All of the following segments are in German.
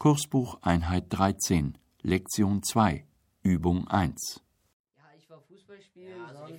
Kursbuch Einheit 13, Lektion 2, Übung 1. Ja, ich war Fußball spielen,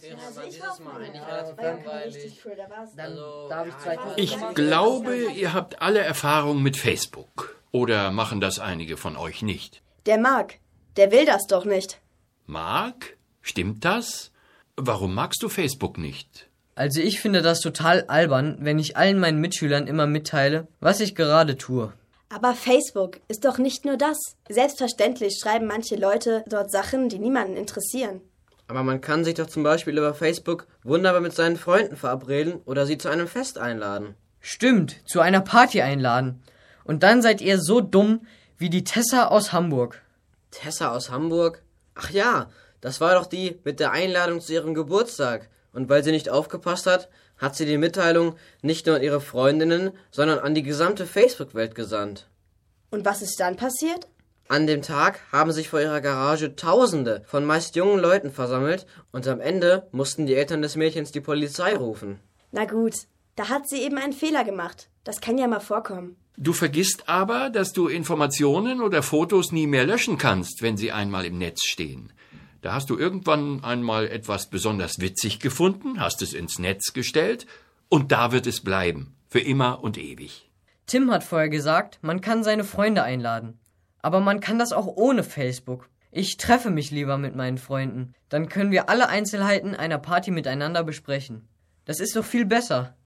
Ich glaube, ihr habt alle Erfahrung mit Facebook. Oder machen das einige von euch nicht? Der Marc, der will das doch nicht. Marc? Stimmt das? Warum magst du Facebook nicht? Also ich finde das total albern, wenn ich allen meinen Mitschülern immer mitteile, was ich gerade tue. Aber Facebook ist doch nicht nur das. Selbstverständlich schreiben manche Leute dort Sachen, die niemanden interessieren. Aber man kann sich doch zum Beispiel über Facebook wunderbar mit seinen Freunden verabreden oder sie zu einem Fest einladen. Stimmt, zu einer Party einladen. Und dann seid ihr so dumm wie die Tessa aus Hamburg. Tessa aus Hamburg? Ach ja, das war doch die mit der Einladung zu ihrem Geburtstag. Und weil sie nicht aufgepasst hat, hat sie die Mitteilung nicht nur an ihre Freundinnen, sondern an die gesamte Facebook-Welt gesandt. Und was ist dann passiert? An dem Tag haben sich vor ihrer Garage Tausende von meist jungen Leuten versammelt und am Ende mussten die Eltern des Mädchens die Polizei rufen. Na gut, da hat sie eben einen Fehler gemacht. Das kann ja mal vorkommen. Du vergisst aber, dass du Informationen oder Fotos nie mehr löschen kannst, wenn sie einmal im Netz stehen. Da hast du irgendwann einmal etwas besonders witzig gefunden, hast es ins Netz gestellt und da wird es bleiben, für immer und ewig. Tim hat vorher gesagt, man kann seine Freunde einladen. Aber man kann das auch ohne Facebook. Ich treffe mich lieber mit meinen Freunden. Dann können wir alle Einzelheiten einer Party miteinander besprechen. Das ist doch viel besser.